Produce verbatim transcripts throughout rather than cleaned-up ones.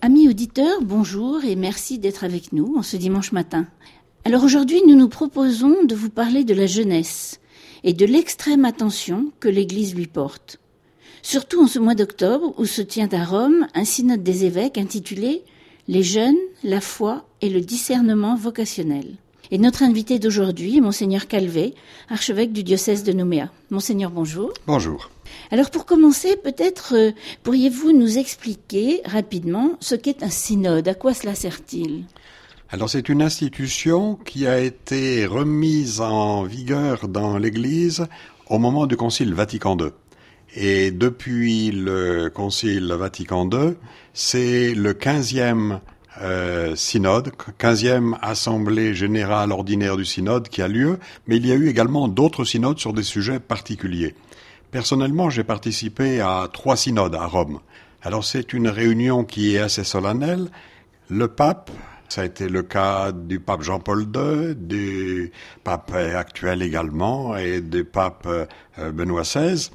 Amis auditeurs, bonjour et merci d'être avec nous en ce dimanche matin. Alors aujourd'hui, nous nous proposons de vous parler de la jeunesse et de l'extrême attention que l'Église lui porte. Surtout en ce mois d'octobre où se tient à Rome un synode des évêques intitulé « Les jeunes, la foi et le discernement vocationnel ». Et notre invité d'aujourd'hui, Monseigneur Calvet, archevêque du diocèse de Nouméa. Monseigneur, bonjour. Bonjour. Alors pour commencer, peut-être euh, pourriez-vous nous expliquer rapidement ce qu'est un synode, à quoi cela sert-il ? Alors c'est une institution qui a été remise en vigueur dans l'Église au moment du Concile Vatican deux. Et depuis le Concile Vatican deux, c'est le quinzième euh, synode, quinzième assemblée générale ordinaire du synode qui a lieu, mais il y a eu également d'autres synodes sur des sujets particuliers. Personnellement, j'ai participé à trois synodes à Rome. Alors c'est une réunion qui est assez solennelle. Le pape, ça a été le cas du pape Jean-Paul deux, du pape actuel également et du pape Benoît seize,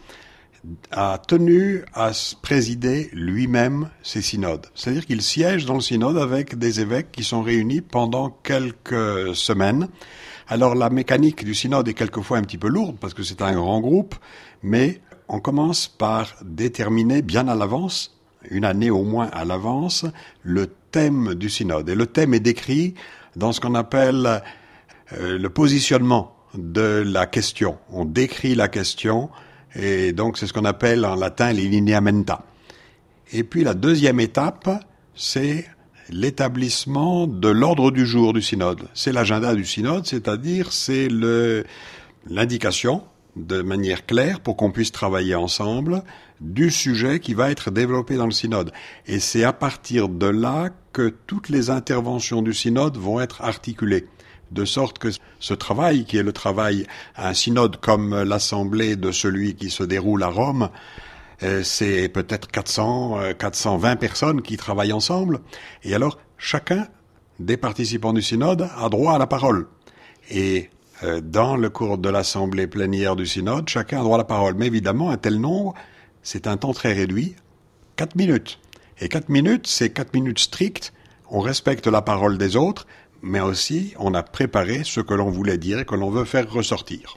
a tenu à présider lui-même ces synodes. C'est-à-dire qu'il siège dans le synode avec des évêques qui sont réunis pendant quelques semaines. Alors la mécanique du synode est quelquefois un petit peu lourde parce que c'est un grand groupe, mais on commence par déterminer bien à l'avance, une année au moins à l'avance, le thème du synode. Et le thème est décrit dans ce qu'on appelle euh, le positionnement de la question. On décrit la question et donc c'est ce qu'on appelle en latin les lineamenta. Et puis la deuxième étape, c'est l'établissement de l'ordre du jour du synode. C'est l'agenda du synode, c'est-à-dire c'est le, l'indication de manière claire pour qu'on puisse travailler ensemble du sujet qui va être développé dans le synode. Et c'est à partir de là que toutes les interventions du synode vont être articulées. De sorte que ce travail, qui est le travail à un synode comme l'assemblée de celui qui se déroule à Rome, c'est peut-être quatre cents, quatre cent vingt personnes qui travaillent ensemble. Et alors, chacun des participants du synode a droit à la parole. Et euh, dans le cours de l'assemblée plénière du synode, chacun a droit à la parole. Mais évidemment, un tel nombre, c'est un temps très réduit, quatre minutes. Et quatre minutes, c'est quatre minutes strictes. On respecte la parole des autres, mais aussi on a préparé ce que l'on voulait dire et que l'on veut faire ressortir.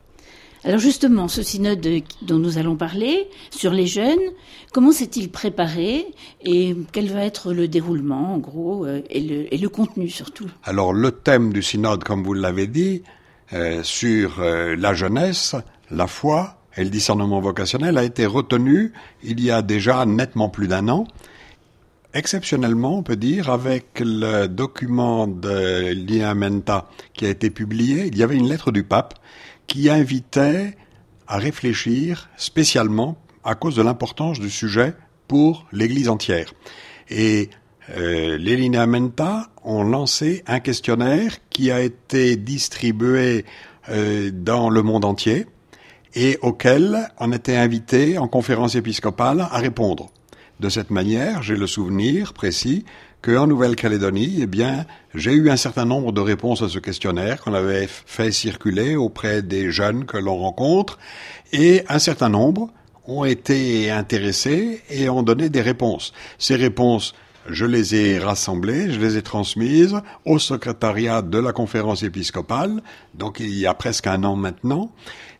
Alors justement, ce synode dont nous allons parler, sur les jeunes, comment s'est-il préparé et quel va être le déroulement, en gros, et le, et le contenu surtout ? Alors le thème du synode, comme vous l'avez dit, euh, sur euh, la jeunesse, la foi et le discernement vocationnel a été retenu il y a déjà nettement plus d'un an. Exceptionnellement, on peut dire, avec le document de Lineamenta qui a été publié, il y avait une lettre du pape qui invitait à réfléchir spécialement à cause de l'importance du sujet pour l'Église entière. Et euh, les Lineamenta ont lancé un questionnaire qui a été distribué euh, dans le monde entier et auquel on était invité en conférence épiscopale à répondre. De cette manière, j'ai le souvenir précis qu'en Nouvelle-Calédonie, eh bien, j'ai eu un certain nombre de réponses à ce questionnaire qu'on avait fait circuler auprès des jeunes que l'on rencontre, et un certain nombre ont été intéressés et ont donné des réponses. Ces réponses, je les ai rassemblées, je les ai transmises au secrétariat de la conférence épiscopale, donc il y a presque un an maintenant,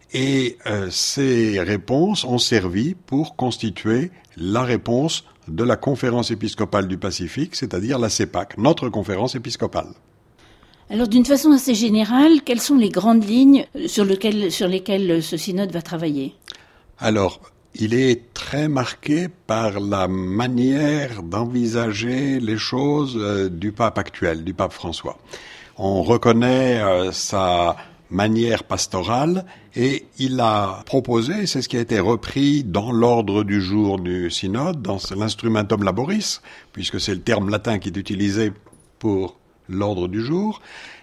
et euh, ces réponses ont servi pour constituer la réponse de la conférence épiscopale du Pacifique, c'est-à-dire la C E P A C, notre conférence épiscopale. Alors d'une façon assez générale, quelles sont les grandes lignes sur, lequel, sur lesquelles ce synode va travailler ? Alors, il est très marqué par la manière d'envisager les choses euh, du pape actuel, du pape François. On reconnaît euh, sa manière pastorale et il a proposé, c'est ce qui a été repris dans l'ordre du jour du synode, dans l'instrumentum laboris, puisque c'est le terme latin qui est utilisé pour l'ordre du jour.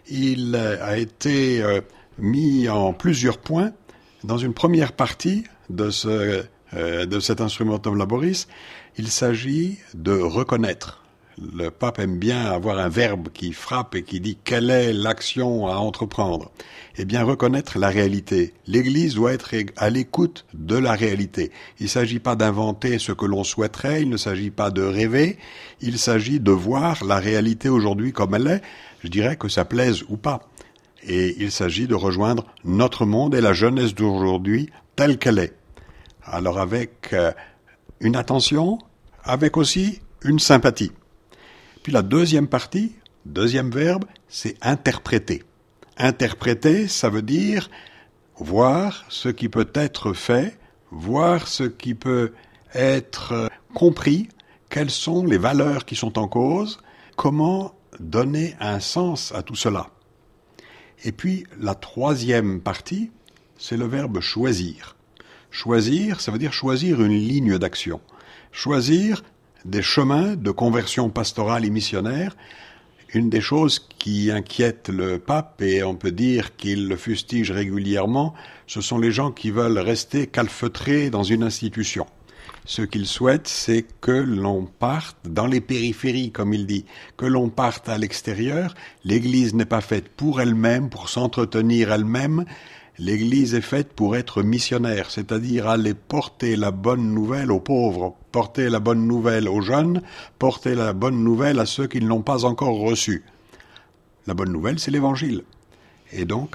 Il a été euh, mis en plusieurs points. Dans une première partie de ce, euh, de cet instrumentum laboris, il s'agit de reconnaître Le pape aime bien avoir un verbe qui frappe et qui dit quelle est l'action à entreprendre. Eh bien, reconnaître la réalité. L'Église doit être à l'écoute de la réalité. Il ne s'agit pas d'inventer ce que l'on souhaiterait, il ne s'agit pas de rêver, il s'agit de voir la réalité aujourd'hui comme elle est, je dirais que ça plaise ou pas. Et il s'agit de rejoindre notre monde et la jeunesse d'aujourd'hui telle qu'elle est. Alors avec euh, une attention, avec aussi une sympathie. Puis la deuxième partie, deuxième verbe, c'est interpréter. Interpréter, ça veut dire voir ce qui peut être fait, voir ce qui peut être compris, quelles sont les valeurs qui sont en cause, comment donner un sens à tout cela. Et puis la troisième partie, c'est le verbe choisir. Choisir, ça veut dire choisir une ligne d'action. Choisir des chemins de conversion pastorale et missionnaire. Une des choses qui inquiète le pape, et on peut dire qu'il le fustige régulièrement, ce sont les gens qui veulent rester calfeutrés dans une institution. Ce qu'il souhaite, c'est que l'on parte dans les périphéries, comme il dit, que l'on parte à l'extérieur. L'Église n'est pas faite pour elle-même, pour s'entretenir elle-même. L'Église est faite pour être missionnaire, c'est-à-dire aller porter la bonne nouvelle aux pauvres, porter la bonne nouvelle aux jeunes, porter la bonne nouvelle à ceux qui ne l'ont pas encore reçue. La bonne nouvelle, c'est l'Évangile. Et donc,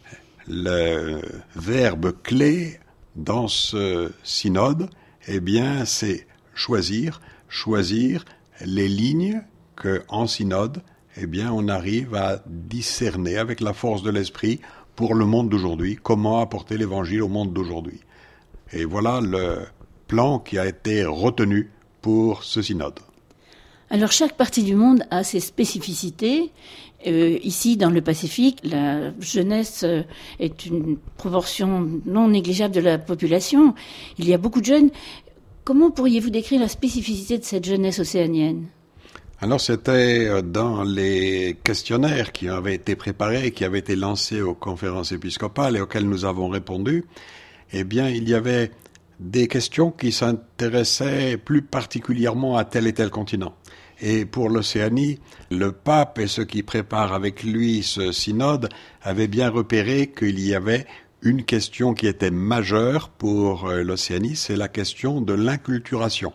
le verbe clé dans ce synode, eh bien, c'est choisir, choisir les lignes que, en synode, eh bien, on arrive à discerner avec la force de l'esprit pour le monde d'aujourd'hui, comment apporter l'Évangile au monde d'aujourd'hui. Et voilà le plan qui a été retenu pour ce synode. Alors chaque partie du monde a ses spécificités. Euh, ici, dans le Pacifique, la jeunesse est une proportion non négligeable de la population. Il y a beaucoup de jeunes. Comment pourriez-vous décrire la spécificité de cette jeunesse océanienne ? Alors c'était dans les questionnaires qui avaient été préparés, qui avaient été lancés aux conférences épiscopales et auxquels nous avons répondu. Eh bien, il y avait des questions qui s'intéressaient plus particulièrement à tel et tel continent. Et pour l'Océanie, le pape et ceux qui préparent avec lui ce synode avaient bien repéré qu'il y avait une question qui était majeure pour l'Océanie, c'est la question de l'inculturation.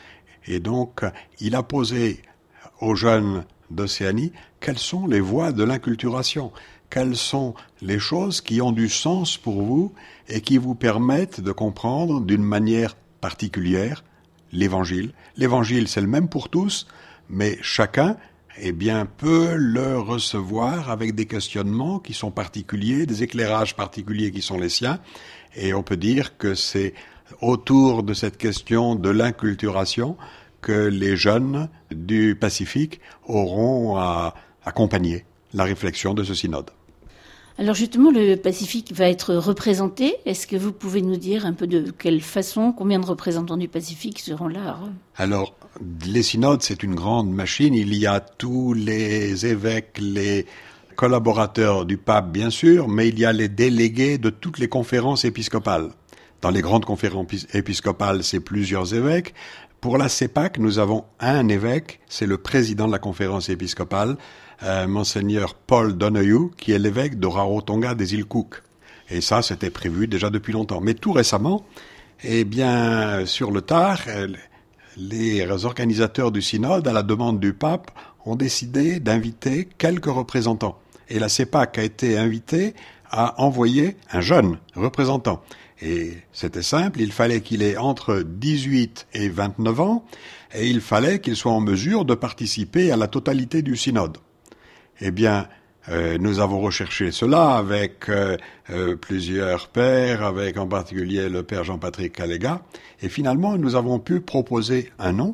Et donc, il a posé aux jeunes d'Océanie, quelles sont les voies de l'inculturation ? Quelles sont les choses qui ont du sens pour vous et qui vous permettent de comprendre d'une manière particulière l'Évangile ? L'Évangile, c'est le même pour tous, mais chacun, eh bien, peut le recevoir avec des questionnements qui sont particuliers, des éclairages particuliers qui sont les siens, et on peut dire que c'est autour de cette question de l'inculturation que les jeunes du Pacifique auront à accompagner la réflexion de ce synode. Alors justement, le Pacifique va être représenté. Est-ce que vous pouvez nous dire un peu de quelle façon, combien de représentants du Pacifique seront là à Rome ? Alors, les synodes, c'est une grande machine. Il y a tous les évêques, les collaborateurs du pape, bien sûr, mais il y a les délégués de toutes les conférences épiscopales. Dans les grandes conférences épiscopales, c'est plusieurs évêques. Pour la CEPAC, nous avons un évêque, c'est le président de la conférence épiscopale, euh, Monseigneur Paul Donoghue, qui est l'évêque de Rarotonga des îles Cook. Et ça, c'était prévu déjà depuis longtemps. Mais tout récemment, eh bien, sur le tard, les organisateurs du synode, à la demande du pape, ont décidé d'inviter quelques représentants. Et la CEPAC a été invitée à envoyer un jeune représentant. Et c'était simple, il fallait qu'il ait entre dix-huit et vingt-neuf ans, et il fallait qu'il soit en mesure de participer à la totalité du synode. Eh bien, euh, nous avons recherché cela avec euh, euh, plusieurs pères, avec en particulier le père Jean-Patrick Caléga, et finalement nous avons pu proposer un nom,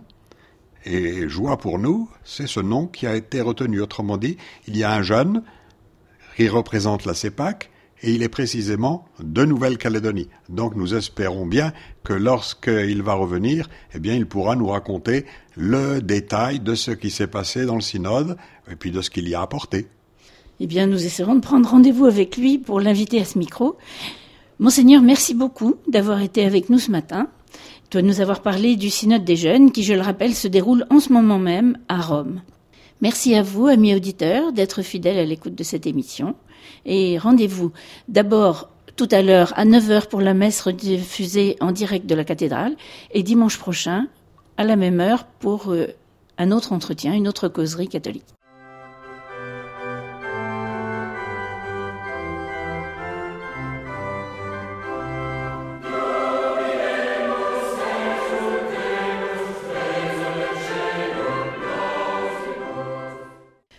et joie pour nous, c'est ce nom qui a été retenu. Autrement dit, il y a un jeune qui représente la CEPAC, et il est précisément de Nouvelle-Calédonie. Donc nous espérons bien que lorsqu'il va revenir, eh bien il pourra nous raconter le détail de ce qui s'est passé dans le synode et puis de ce qu'il y a apporté. Eh bien nous essaierons de prendre rendez-vous avec lui pour l'inviter à ce micro. Monseigneur, merci beaucoup d'avoir été avec nous ce matin. de nous avoir parlé du synode des jeunes qui, je le rappelle, se déroule en ce moment même à Rome. Merci à vous, amis auditeurs, d'être fidèles à l'écoute de cette émission. Et rendez-vous d'abord tout à l'heure à neuf heures pour la messe rediffusée en direct de la cathédrale et dimanche prochain à la même heure pour un autre entretien, une autre causerie catholique.